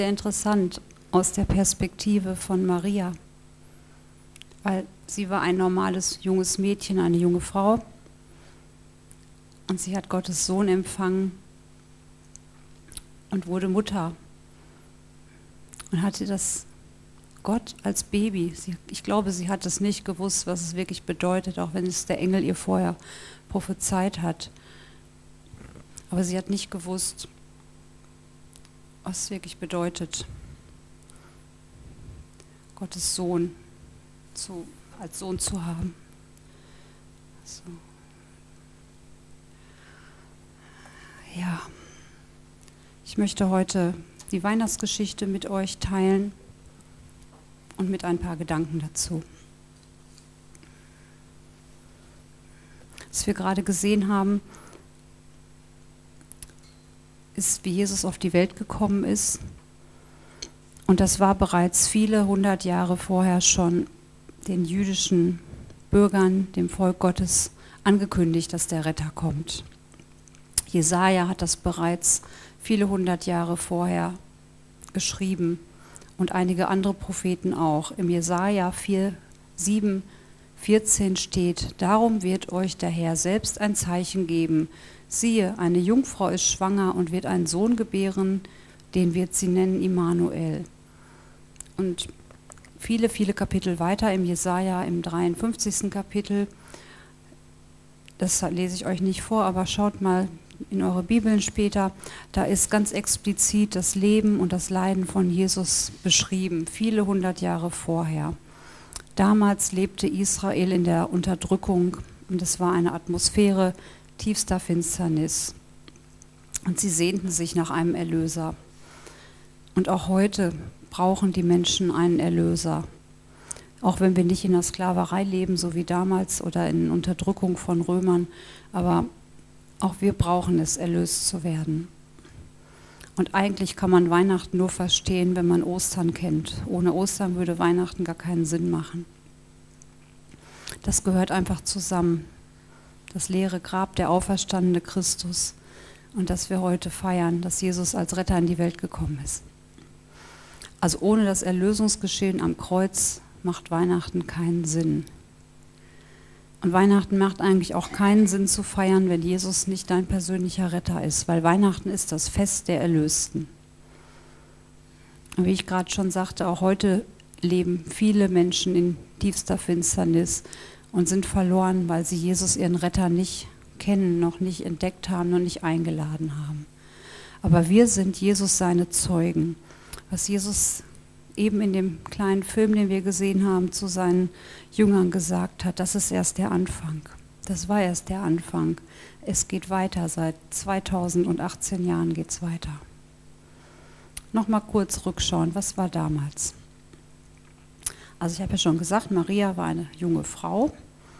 Sehr interessant aus der Perspektive von Maria, weil sie war ein normales junges Mädchen, eine junge Frau, und sie hat Gottes Sohn empfangen und wurde Mutter und hatte das Gott als Baby. Ich glaube, sie hat es nicht gewusst, was es wirklich bedeutet, auch wenn es der Engel ihr vorher prophezeit hat. Aber sie hat nicht gewusst, was es wirklich bedeutet, Gottes Sohn als Sohn zu haben. So. Ja, ich möchte heute die Weihnachtsgeschichte mit euch teilen und mit ein paar Gedanken dazu. Was wir gerade gesehen haben, ist, wie Jesus auf die Welt gekommen ist. Und das war bereits viele 100 Jahre vorher schon den jüdischen Bürgern, dem Volk Gottes, angekündigt, dass der Retter kommt. Jesaja hat das bereits viele 100 Jahre vorher geschrieben und einige andere Propheten auch. Im Jesaja 4:7-14 steht: Darum wird euch der Herr selbst ein Zeichen geben. Siehe, eine Jungfrau ist schwanger und wird einen Sohn gebären, den wird sie nennen Immanuel. Und viele, viele Kapitel weiter im Jesaja, im 53. Kapitel, das lese ich euch nicht vor, aber schaut mal in eure Bibeln später, da ist ganz explizit das Leben und das Leiden von Jesus beschrieben, viele 100 Jahre vorher. Damals lebte Israel in der Unterdrückung und es war eine Atmosphäre tiefster Finsternis. Und sie sehnten sich nach einem Erlöser. Und auch heute brauchen die Menschen einen Erlöser. Auch wenn wir nicht in der Sklaverei leben, so wie damals, oder in Unterdrückung von Römern, aber auch wir brauchen es, erlöst zu werden. Und eigentlich kann man Weihnachten nur verstehen, wenn man Ostern kennt. Ohne Ostern würde Weihnachten gar keinen Sinn machen. Das gehört einfach zusammen. Das leere Grab, der auferstandene Christus, und dass wir heute feiern, dass Jesus als Retter in die Welt gekommen ist. Also ohne das Erlösungsgeschehen am Kreuz macht Weihnachten keinen Sinn. Und Weihnachten macht eigentlich auch keinen Sinn zu feiern, wenn Jesus nicht dein persönlicher Retter ist, weil Weihnachten ist das Fest der Erlösten. Und wie ich gerade schon sagte, auch heute leben viele Menschen in tiefster Finsternis und sind verloren, weil sie Jesus, ihren Retter, nicht kennen, noch nicht entdeckt haben, noch nicht eingeladen haben. Aber wir sind Jesus seine Zeugen. Was Jesus eben in dem kleinen Film, den wir gesehen haben, zu seinen Jüngern gesagt hat, das ist erst der Anfang. Das war erst der Anfang. Es geht weiter, seit 2018 Jahren geht es weiter. Nochmal kurz rückschauen, was war damals? Also ich habe ja schon gesagt, Maria war eine junge Frau.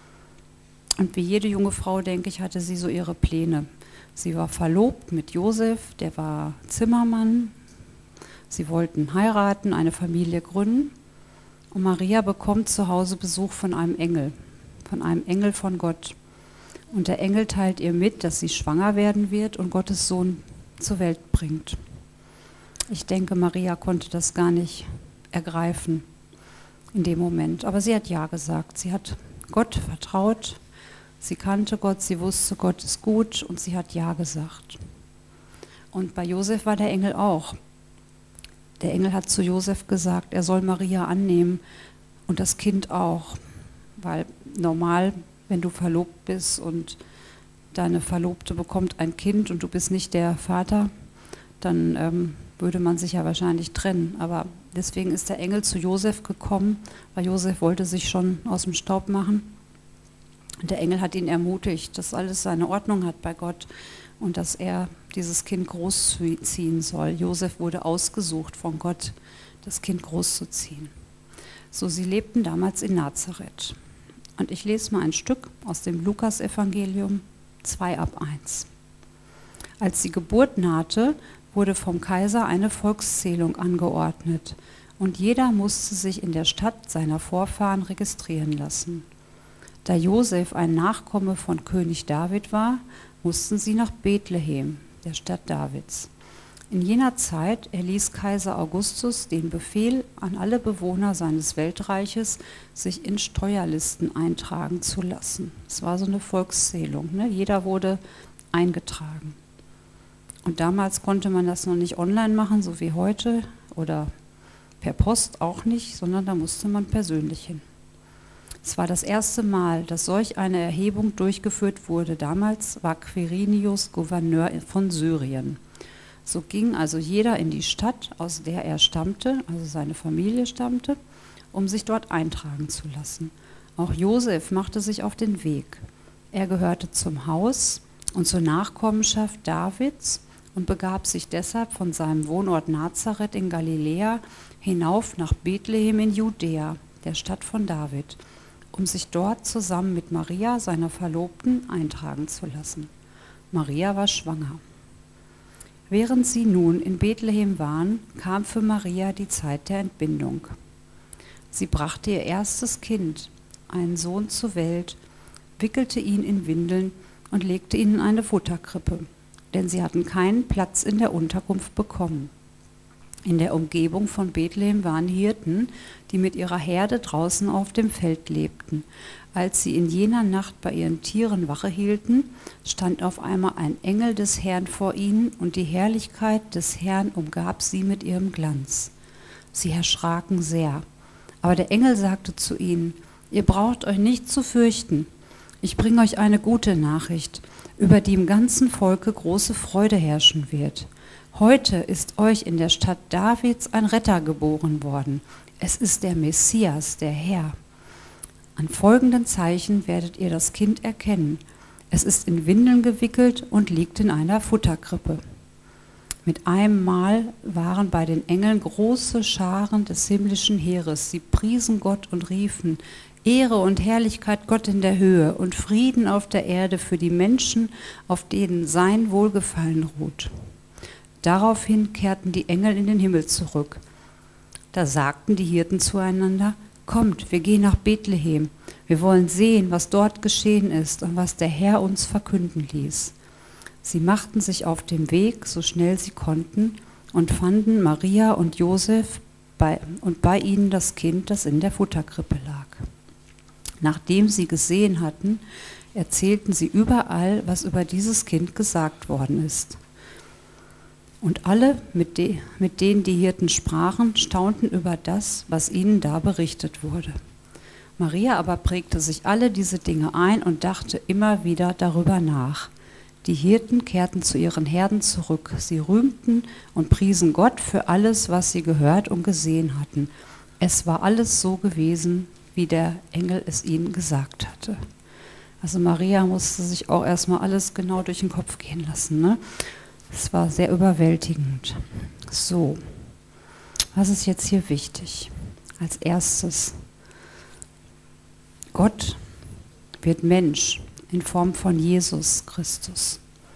Und wie jede junge Frau, denke ich, hatte sie so ihre Pläne. Sie war verlobt mit Josef, der war Zimmermann. Sie wollten heiraten, eine Familie gründen. Und Maria bekommt zu Hause Besuch von einem Engel von Gott. Und der Engel teilt ihr mit, dass sie schwanger werden wird und Gottes Sohn zur Welt bringt. Ich denke, Maria konnte das gar nicht ergreifen in dem Moment. Aber sie hat Ja gesagt. Sie hat Gott vertraut. Sie kannte Gott, sie wusste, Gott ist gut, und sie hat Ja gesagt. Und bei Josef war der Engel auch. Der Engel hat zu Josef gesagt, er soll Maria annehmen und das Kind auch. Weil normal, wenn du verlobt bist und deine Verlobte bekommt ein Kind und du bist nicht der Vater, dann würde man sich ja wahrscheinlich trennen. Aber deswegen ist der Engel zu Josef gekommen, weil Josef wollte sich schon aus dem Staub machen. Und der Engel hat ihn ermutigt, dass alles seine Ordnung hat bei Gott und dass er dieses Kind großziehen soll. Josef wurde ausgesucht von Gott, das Kind großzuziehen. So, sie lebten damals in Nazareth. Und ich lese mal ein Stück aus dem Lukas-Evangelium 2:1. Als die Geburt nahte, wurde vom Kaiser eine Volkszählung angeordnet und jeder musste sich in der Stadt seiner Vorfahren registrieren lassen. Da Josef ein Nachkomme von König David war, mussten sie nach Bethlehem, der Stadt Davids. In jener Zeit erließ Kaiser Augustus den Befehl an alle Bewohner seines Weltreiches, sich in Steuerlisten eintragen zu lassen. Es war so eine Volkszählung, ne? Jeder wurde eingetragen. Und damals konnte man das noch nicht online machen, so wie heute, oder per Post auch nicht, sondern da musste man persönlich hin. Es war das erste Mal, dass solch eine Erhebung durchgeführt wurde. Damals war Quirinius Gouverneur von Syrien. So ging also jeder in die Stadt, aus der er stammte, also seine Familie stammte, um sich dort eintragen zu lassen. Auch Josef machte sich auf den Weg. Er gehörte zum Haus und zur Nachkommenschaft Davids und begab sich deshalb von seinem Wohnort Nazareth in Galiläa hinauf nach Bethlehem in Judäa, der Stadt von David, um sich dort zusammen mit Maria, seiner Verlobten, eintragen zu lassen. Maria war schwanger. Während sie nun in Bethlehem waren, kam für Maria die Zeit der Entbindung. Sie brachte ihr erstes Kind, einen Sohn, zur Welt, wickelte ihn in Windeln und legte ihn in eine Futterkrippe, denn sie hatten keinen Platz in der Unterkunft bekommen. In der Umgebung von Bethlehem waren Hirten, die mit ihrer Herde draußen auf dem Feld lebten. Als sie in jener Nacht bei ihren Tieren Wache hielten, stand auf einmal ein Engel des Herrn vor ihnen, und die Herrlichkeit des Herrn umgab sie mit ihrem Glanz. Sie erschraken sehr. Aber der Engel sagte zu ihnen: Ihr braucht euch nicht zu fürchten. Ich bringe euch eine gute Nachricht, über die im ganzen Volke große Freude herrschen wird. Heute ist euch in der Stadt Davids ein Retter geboren worden. Es ist der Messias, der Herr. An folgenden Zeichen werdet ihr das Kind erkennen. Es ist in Windeln gewickelt und liegt in einer Futterkrippe. Mit einem Mal waren bei den Engeln große Scharen des himmlischen Heeres. Sie priesen Gott und riefen: Ehre und Herrlichkeit Gott in der Höhe und Frieden auf der Erde für die Menschen, auf denen sein Wohlgefallen ruht. Daraufhin kehrten die Engel in den Himmel zurück. Da sagten die Hirten zueinander: Kommt, wir gehen nach Bethlehem. Wir wollen sehen, was dort geschehen ist und was der Herr uns verkünden ließ. Sie machten sich auf den Weg, so schnell sie konnten, und fanden Maria und Josef und bei ihnen das Kind, das in der Futterkrippe lag. Nachdem sie gesehen hatten, erzählten sie überall, was über dieses Kind gesagt worden ist. Und alle, mit denen die Hirten sprachen, staunten über das, was ihnen da berichtet wurde. Maria aber prägte sich alle diese Dinge ein und dachte immer wieder darüber nach. Die Hirten kehrten zu ihren Herden zurück. Sie rühmten und priesen Gott für alles, was sie gehört und gesehen hatten. Es war alles so gewesen, wie der Engel es ihnen gesagt hatte. Also Maria musste sich auch erstmal alles genau durch den Kopf gehen lassen, ne? Es war sehr überwältigend. So, was ist jetzt hier wichtig? Als erstes: Gott wird Mensch in Form von Jesus Christus.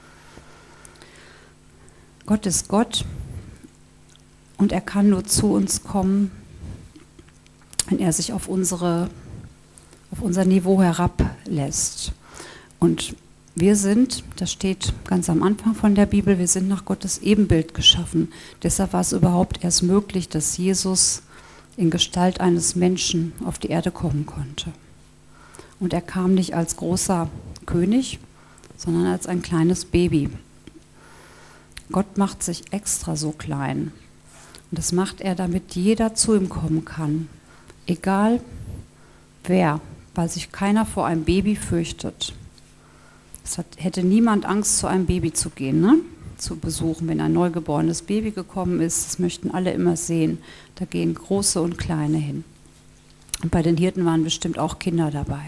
Gott ist Gott und er kann nur zu uns kommen, wenn er sich auf unser Niveau herablässt. Und wir sind, das steht ganz am Anfang von der Bibel, wir sind nach Gottes Ebenbild geschaffen. Deshalb war es überhaupt erst möglich, dass Jesus in Gestalt eines Menschen auf die Erde kommen konnte. Und er kam nicht als großer König, sondern als ein kleines Baby. Gott macht sich extra so klein. Und das macht er, damit jeder zu ihm kommen kann. Egal wer, weil sich keiner vor einem Baby fürchtet. Hätte niemand Angst, zu einem Baby zu gehen, ne? Zu besuchen, wenn ein neugeborenes Baby gekommen ist. Das möchten alle immer sehen. Da gehen Große und Kleine hin. Und bei den Hirten waren bestimmt auch Kinder dabei.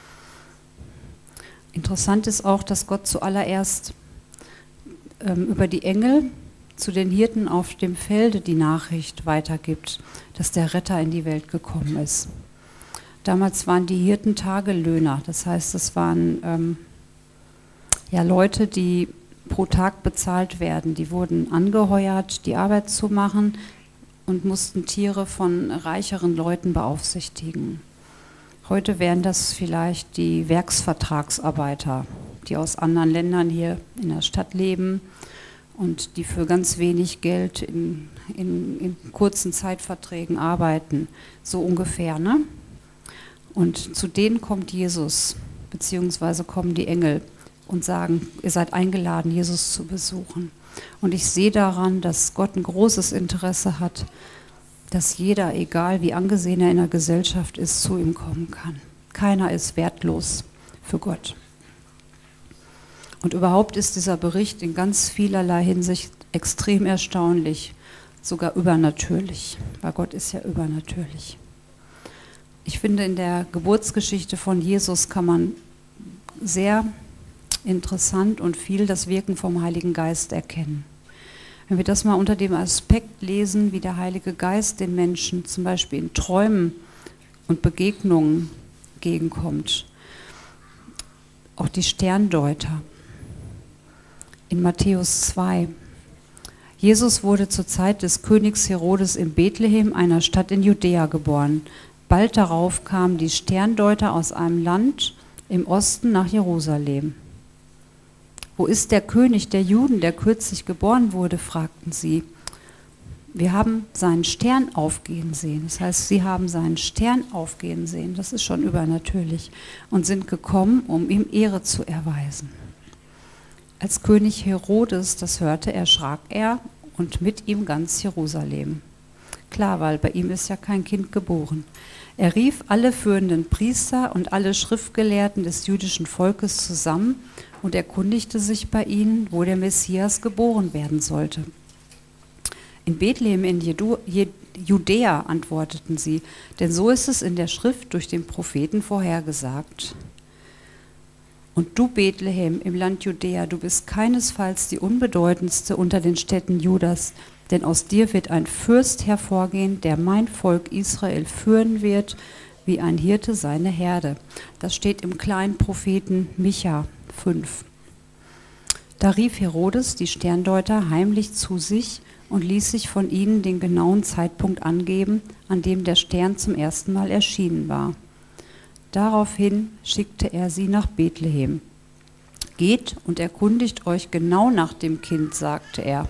Interessant ist auch, dass Gott zuallererst über die Engel zu den Hirten auf dem Felde die Nachricht weitergibt, dass der Retter in die Welt gekommen ist. Damals waren die Hirten Tagelöhner. Das heißt, es waren Leute, die pro Tag bezahlt werden. Die wurden angeheuert, die Arbeit zu machen und mussten Tiere von reicheren Leuten beaufsichtigen. Heute wären das vielleicht die Werksvertragsarbeiter, die aus anderen Ländern hier in der Stadt leben und die für ganz wenig Geld in kurzen Zeitverträgen arbeiten, so ungefähr, ne? Und zu denen kommt Jesus, beziehungsweise kommen die Engel und sagen, ihr seid eingeladen, Jesus zu besuchen. Und ich sehe daran, dass Gott ein großes Interesse hat, dass jeder, egal wie angesehen er in der Gesellschaft ist, zu ihm kommen kann. Keiner ist wertlos für Gott. Und überhaupt ist dieser Bericht in ganz vielerlei Hinsicht extrem erstaunlich, sogar übernatürlich, weil Gott ist ja übernatürlich. Ich finde, in der Geburtsgeschichte von Jesus kann man sehr interessant und viel das Wirken vom Heiligen Geist erkennen. Wenn wir das mal unter dem Aspekt lesen, wie der Heilige Geist den Menschen zum Beispiel in Träumen und Begegnungen entgegenkommt, auch die Sterndeuter in Matthäus 2. Jesus wurde zur Zeit des Königs Herodes in Bethlehem, einer Stadt in Judäa, geboren. Bald darauf kamen die Sterndeuter aus einem Land im Osten nach Jerusalem. Wo ist der König der Juden, der kürzlich geboren wurde, fragten sie. Wir haben seinen Stern aufgehen sehen. Das heißt, sie haben seinen Stern aufgehen sehen. Das ist schon übernatürlich. Und sind gekommen, um ihm Ehre zu erweisen. Als König Herodes das hörte, erschrak er und mit ihm ganz Jerusalem. Klar, weil bei ihm ist ja kein Kind geboren. Er rief alle führenden Priester und alle Schriftgelehrten des jüdischen Volkes zusammen und erkundigte sich bei ihnen, wo der Messias geboren werden sollte. In Bethlehem in Judäa, antworteten sie, denn so ist es in der Schrift durch den Propheten vorhergesagt. Und du, Bethlehem, im Land Judäa, du bist keinesfalls die unbedeutendste unter den Städten Judas, denn aus dir wird ein Fürst hervorgehen, der mein Volk Israel führen wird, wie ein Hirte seine Herde. Das steht im kleinen Propheten Micha 5. Da rief Herodes die Sterndeuter heimlich zu sich und ließ sich von ihnen den genauen Zeitpunkt angeben, an dem der Stern zum ersten Mal erschienen war. Daraufhin schickte er sie nach Bethlehem. Geht und erkundigt euch genau nach dem Kind, sagte er.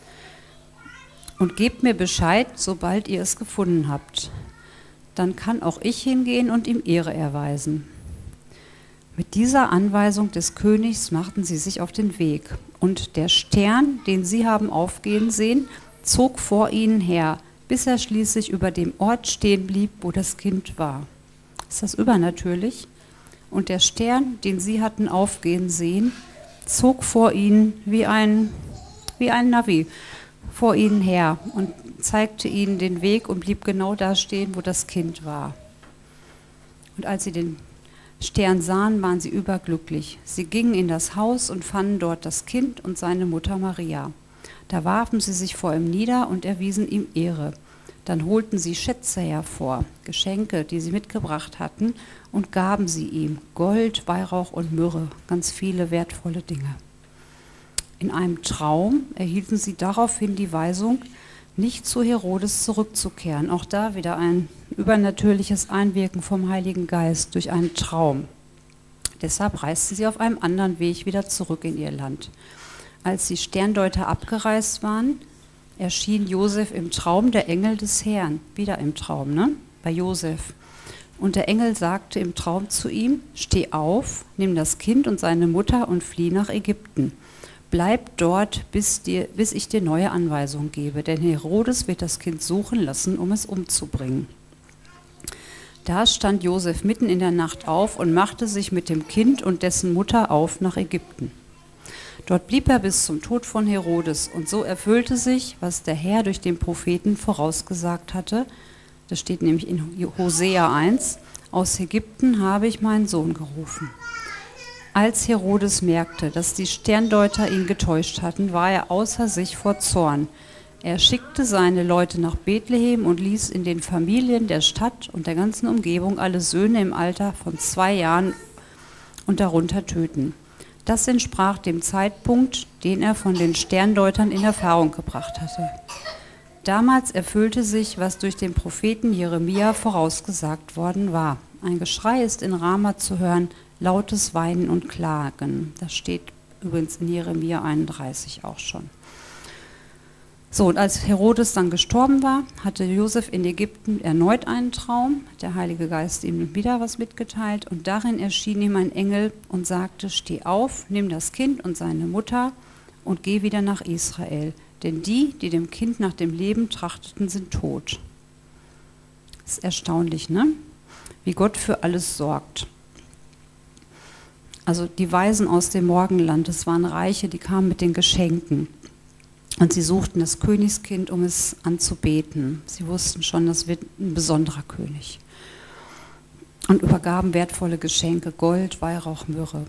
Und gebt mir Bescheid, sobald ihr es gefunden habt. Dann kann auch ich hingehen und ihm Ehre erweisen. Mit dieser Anweisung des Königs machten sie sich auf den Weg. Und der Stern, den sie haben aufgehen sehen, zog vor ihnen her, bis er schließlich über dem Ort stehen blieb, wo das Kind war. Ist das übernatürlich? Und der Stern, den sie hatten aufgehen sehen, zog vor ihnen wie ein Navi vor ihnen her und zeigte ihnen den Weg und blieb genau da stehen, wo das Kind war. Und als sie den Stern sahen, waren sie überglücklich. Sie gingen in das Haus und fanden dort das Kind und seine Mutter Maria. Da warfen sie sich vor ihm nieder und erwiesen ihm Ehre. Dann holten sie Schätze hervor, Geschenke, die sie mitgebracht hatten, und gaben sie ihm Gold, Weihrauch und Myrrhe, ganz viele wertvolle Dinge. In einem Traum erhielten sie daraufhin die Weisung, nicht zu Herodes zurückzukehren. Auch da wieder ein übernatürliches Einwirken vom Heiligen Geist durch einen Traum. Deshalb reisten sie auf einem anderen Weg wieder zurück in ihr Land. Als die Sterndeuter abgereist waren, erschien Josef im Traum der Engel des Herrn. Wieder im Traum, ne? Bei Josef. Und der Engel sagte im Traum zu ihm, steh auf, nimm das Kind und seine Mutter und flieh nach Ägypten. Bleib dort, bis ich dir neue Anweisungen gebe, denn Herodes wird das Kind suchen lassen, um es umzubringen. Da stand Josef mitten in der Nacht auf und machte sich mit dem Kind und dessen Mutter auf nach Ägypten. Dort blieb er bis zum Tod von Herodes, und so erfüllte sich, was der Herr durch den Propheten vorausgesagt hatte. Das steht nämlich in Hosea 1, aus Ägypten habe ich meinen Sohn gerufen. Als Herodes merkte, dass die Sterndeuter ihn getäuscht hatten, war er außer sich vor Zorn. Er schickte seine Leute nach Bethlehem und ließ in den Familien der Stadt und der ganzen Umgebung alle Söhne im Alter von 2 Jahren und darunter töten. Das entsprach dem Zeitpunkt, den er von den Sterndeutern in Erfahrung gebracht hatte. Damals erfüllte sich, was durch den Propheten Jeremia vorausgesagt worden war. Ein Geschrei ist in Rama zu hören, lautes Weinen und Klagen. Das steht übrigens in Jeremia 31 auch schon. So, und als Herodes dann gestorben war, hatte Josef in Ägypten erneut einen Traum. Der Heilige Geist ihm wieder was mitgeteilt und darin erschien ihm ein Engel und sagte, steh auf, nimm das Kind und seine Mutter und geh wieder nach Israel, denn die, die dem Kind nach dem Leben trachteten, sind tot. Das ist erstaunlich, ne? Wie Gott für alles sorgt. Also die Weisen aus dem Morgenland, das waren Reiche, die kamen mit den Geschenken. Und sie suchten das Königskind, um es anzubeten. Sie wussten schon, das wird ein besonderer König. Und übergaben wertvolle Geschenke, Gold, Weihrauch, Myrrhe.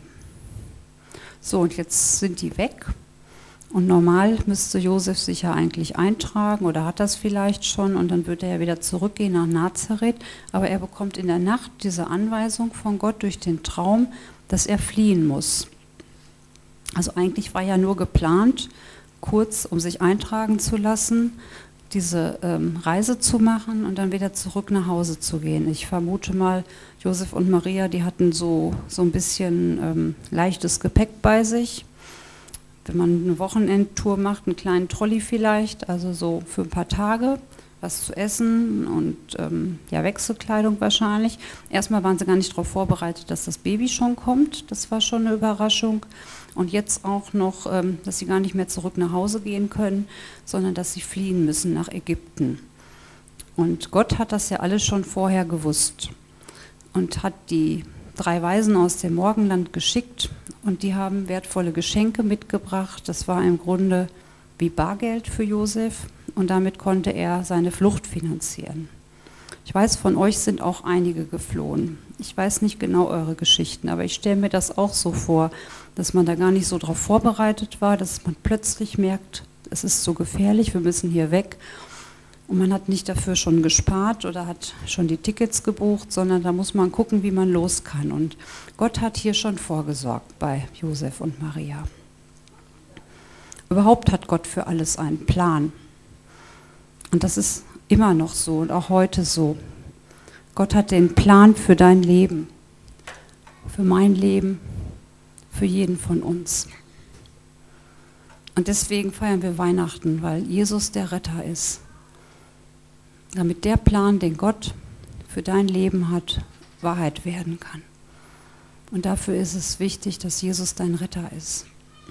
So, und jetzt sind die weg. Und normal müsste Josef sich ja eigentlich eintragen oder hat das vielleicht schon. Und dann würde er wieder zurückgehen nach Nazareth. Aber er bekommt in der Nacht diese Anweisung von Gott durch den Traum, dass er fliehen muss. Also eigentlich war ja nur geplant, kurz, um sich eintragen zu lassen, diese Reise zu machen und dann wieder zurück nach Hause zu gehen. Ich vermute mal, Josef und Maria, die hatten so ein bisschen leichtes Gepäck bei sich. Wenn man eine Wochenendtour macht, einen kleinen Trolley vielleicht, also so für ein paar Tage, was zu essen und ja, Wechselkleidung wahrscheinlich. Erstmal waren sie gar nicht darauf vorbereitet, dass das Baby schon kommt. Das war schon eine Überraschung. Und jetzt auch noch, dass sie gar nicht mehr zurück nach Hause gehen können, sondern dass sie fliehen müssen nach Ägypten. Und Gott hat das ja alles schon vorher gewusst und hat die 3 Weisen aus dem Morgenland geschickt und die haben wertvolle Geschenke mitgebracht. Das war im Grunde wie Bargeld für Josef und damit konnte er seine Flucht finanzieren. Ich weiß, von euch sind auch einige geflohen. Ich weiß nicht genau eure Geschichten, aber ich stelle mir das auch so vor, dass man da gar nicht so darauf vorbereitet war, dass man plötzlich merkt, es ist so gefährlich, wir müssen hier weg. Und man hat nicht dafür schon gespart oder hat schon die Tickets gebucht, sondern da muss man gucken, wie man los kann. Und Gott hat hier schon vorgesorgt bei Josef und Maria. Überhaupt hat Gott für alles einen Plan. Und das ist immer noch so und auch heute so. Gott hat den Plan für dein Leben, für mein Leben, für jeden von uns. Und deswegen feiern wir Weihnachten, weil Jesus der Retter ist. Damit der Plan, den Gott für dein Leben hat, Wahrheit werden kann. Und dafür ist es wichtig, dass Jesus dein Retter ist.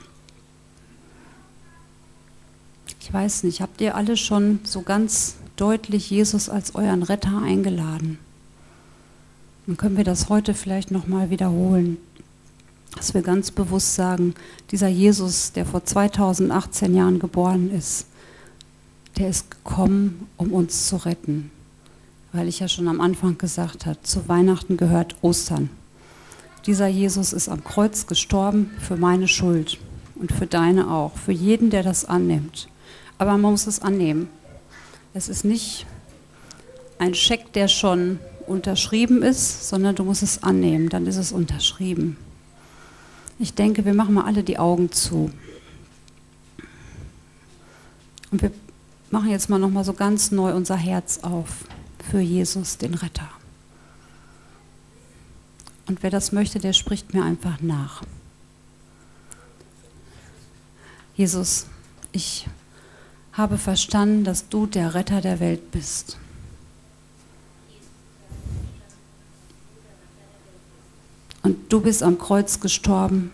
Ich weiß nicht, habt ihr alle schon so ganz deutlich Jesus als euren Retter eingeladen? Dann können wir das heute vielleicht nochmal wiederholen, dass wir ganz bewusst sagen, dieser Jesus, der vor 2018 Jahren geboren ist, der ist gekommen, um uns zu retten. Weil ich ja schon am Anfang gesagt habe, zu Weihnachten gehört Ostern. Dieser Jesus ist am Kreuz gestorben für meine Schuld und für deine auch, für jeden, der das annimmt. Aber man muss es annehmen. Es ist nicht ein Scheck, der schon unterschrieben ist, sondern du musst es annehmen, dann ist es unterschrieben. Ich denke, wir machen mal alle die Augen zu. Und wir machen jetzt mal nochmal so ganz neu unser Herz auf für Jesus, den Retter. Und wer das möchte, der spricht mir einfach nach. Jesus, ich habe verstanden, dass du der Retter der Welt bist. Und du bist am Kreuz gestorben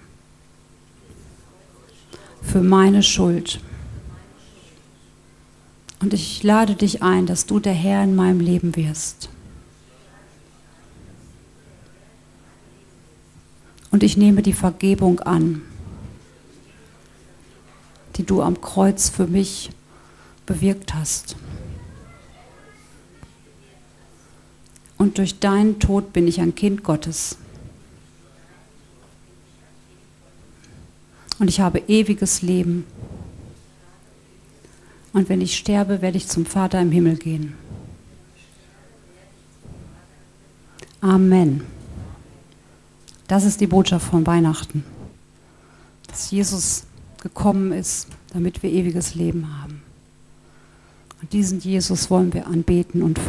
für meine Schuld. Und ich lade dich ein, dass du der Herr in meinem Leben wirst. Und ich nehme die Vergebung an, die du am Kreuz für mich bewirkt hast. Und durch deinen Tod bin ich ein Kind Gottes. Und ich habe ewiges Leben. Und wenn ich sterbe, werde ich zum Vater im Himmel gehen. Amen. Das ist die Botschaft von Weihnachten. Dass Jesus gekommen ist, damit wir ewiges Leben haben. Und diesen Jesus wollen wir anbeten und